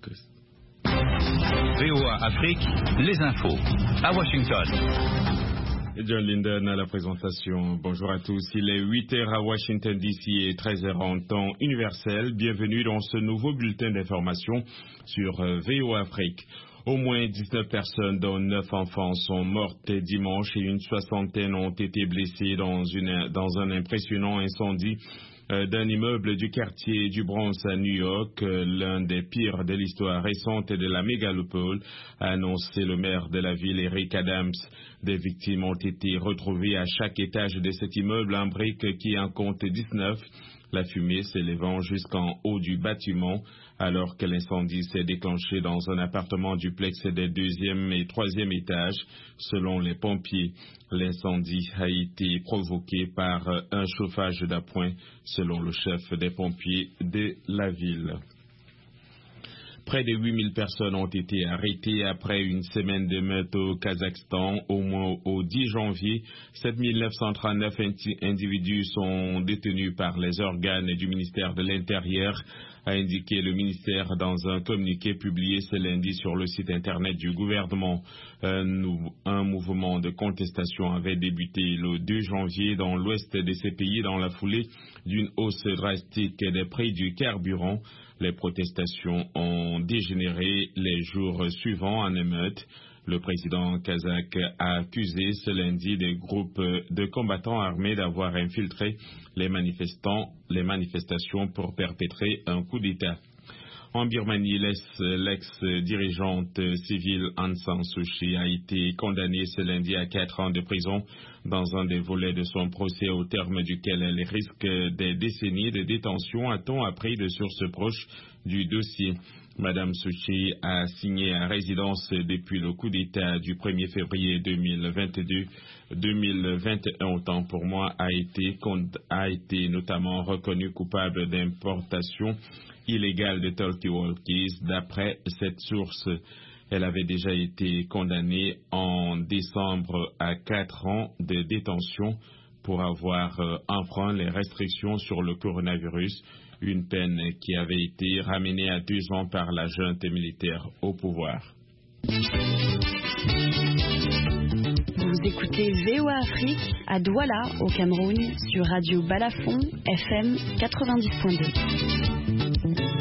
VOA Afrique, les infos, à Washington. John Linden à la présentation. Bonjour à tous. Il est 8h à Washington DC et 13h en temps universel. Bienvenue dans ce nouveau bulletin d'information sur VOA Afrique. Au moins 19 personnes, dont 9 enfants, sont mortes dimanche et une soixantaine ont été blessées dans un impressionnant incendie d'un immeuble du quartier du Bronx à New York, l'un des pires de l'histoire récente de la mégalopole, a annoncé le maire de la ville, Eric Adams. Des victimes ont été retrouvées à chaque étage de cet immeuble en briques qui en compte 19. La fumée s'élevant jusqu'en haut du bâtiment, alors que l'incendie s'est déclenché dans un appartement duplex des 2e et 3e étages. Selon les pompiers, l'incendie a été provoqué par un chauffage d'appoint, selon le chef des pompiers de la ville. Près de 8000 personnes ont été arrêtées après une semaine de meurtre au Kazakhstan. Au moins au 10 janvier, 7939 individus sont détenus par les organes du ministère de l'Intérieur, a indiqué le ministère dans un communiqué publié ce lundi sur le site internet du gouvernement. Un mouvement de contestation avait débuté le 2 janvier dans l'ouest de ces pays dans la foulée d'une hausse drastique des prix du carburant. Les protestations ont dégénéré les jours suivants en émeute. Le président kazakh a accusé ce lundi des groupes de combattants armés d'avoir infiltré les manifestations pour perpétrer un coup d'État. En Birmanie, l'ex-dirigeante civile Aung San Suu Kyi a été condamnée ce lundi à 4 ans de prison dans un des volets de son procès au terme duquel elle risque des décennies de détention, a-t-on appris de sources proches du dossier. Madame Suu Kyi a signé à résidence depuis le coup d'État du 1er février 2022. 2021, autant pour moi, a été notamment reconnue coupable d'importation illégale de talkie-walkies. D'après cette source, elle avait déjà été condamnée en décembre à 4 ans de détention pour avoir enfreint les restrictions sur le coronavirus, une peine qui avait été ramenée à 2 ans par la junte militaire au pouvoir. Vous écoutez VOA Afrique à Douala, au Cameroun, sur Radio Balafon, FM 90.2.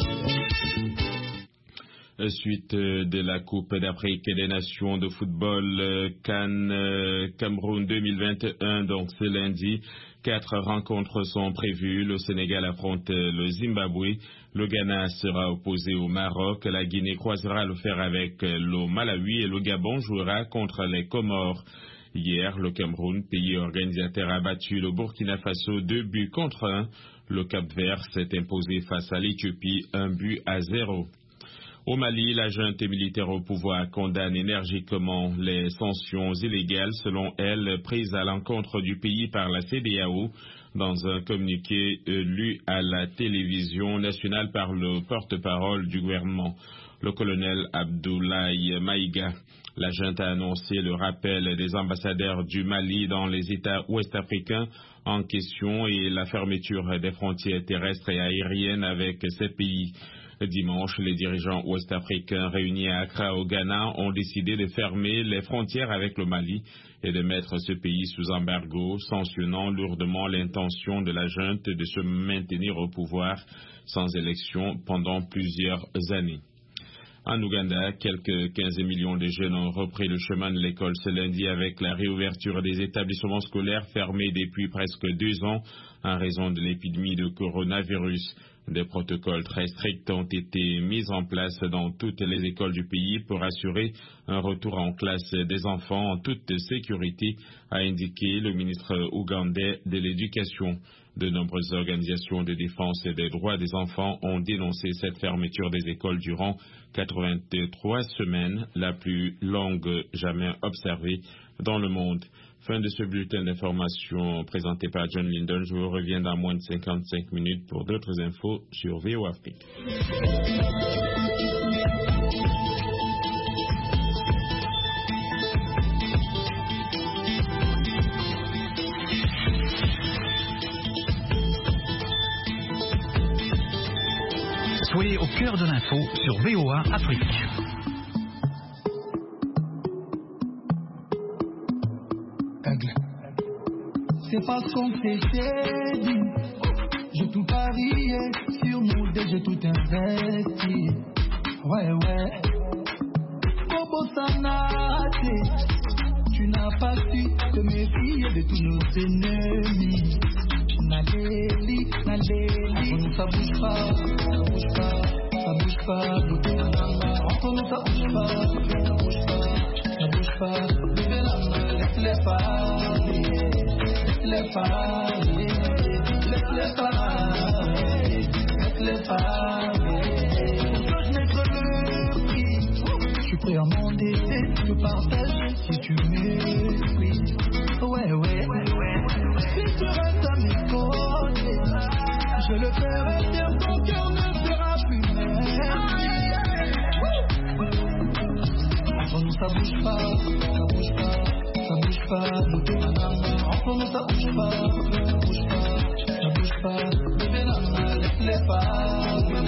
Suite de la Coupe d'Afrique des Nations de football CAN Cameroun 2021, donc ce lundi, 4 rencontres sont prévues. Le Sénégal affronte le Zimbabwe, le Ghana sera opposé au Maroc, la Guinée croisera le fer avec le Malawi et le Gabon jouera contre les Comores. Hier, le Cameroun, pays organisateur, a battu le Burkina Faso 2-1. Le Cap-Vert s'est imposé face à l'Éthiopie 1-0. Au Mali, la junte militaire au pouvoir condamne énergiquement les sanctions illégales, selon elle, prises à l'encontre du pays par la CEDEAO. Dans un communiqué lu à la télévision nationale par le porte-parole du gouvernement, le colonel Abdoulaye Maïga, la junte a annoncé le rappel des ambassadeurs du Mali dans les États ouest-africains en question et la fermeture des frontières terrestres et aériennes avec ces pays. Dimanche, les dirigeants ouest-africains réunis à Accra au Ghana ont décidé de fermer les frontières avec le Mali et de mettre ce pays sous embargo, sanctionnant lourdement l'intention de la junte de se maintenir au pouvoir sans élection pendant plusieurs années. En Ouganda, quelques 15 millions de jeunes ont repris le chemin de l'école ce lundi avec la réouverture des établissements scolaires fermés depuis presque 2 ans en raison de l'épidémie de coronavirus. Des protocoles très stricts ont été mis en place dans toutes les écoles du pays pour assurer un retour en classe des enfants en toute sécurité, a indiqué le ministre ougandais de l'Éducation. De nombreuses organisations de défense des droits des enfants ont dénoncé cette fermeture des écoles durant 83 semaines, la plus longue jamais observée dans le monde. Fin de ce bulletin d'information présenté par John Linden. Je vous reviens dans moins de 55 minutes pour d'autres infos sur VOA Afrique. Soyez au cœur de l'info sur VOA Afrique. C'est pas ce qu'on s'était dit. J'ai tout parié sur nous, dès j'ai tout investi. Ouais. Bobo Sanate, tu n'as pas su te méfier de tous nos ennemis. Naleli, entre nous ça bouge pas. Entre nous ça bouge pas. Laisse-les parler. Laisse-les parler. Je n'ai que le prix. Je suis prêt à m'endetter, je partage si tu m'écris. Ouais. Si tu restes à mes côtés, je le ferai bien, ton cœur ne sera plus merci. Entre nous ça bouge pas. Entre nous ça bouge pas. Bébé nana, laisse-les parler.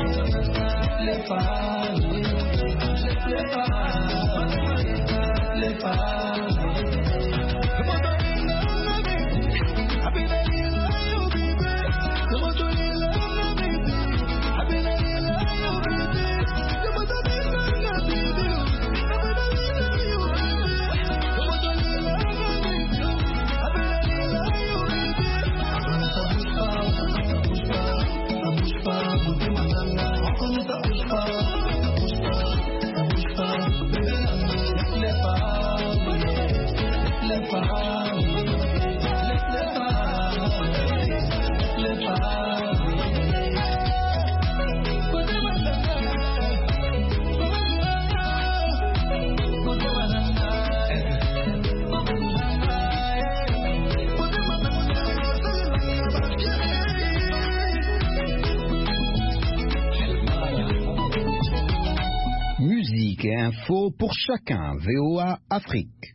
Musique et info pour chacun. VOA Afrique.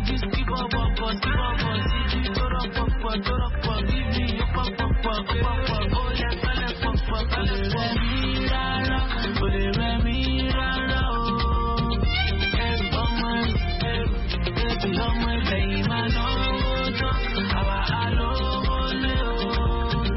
Give me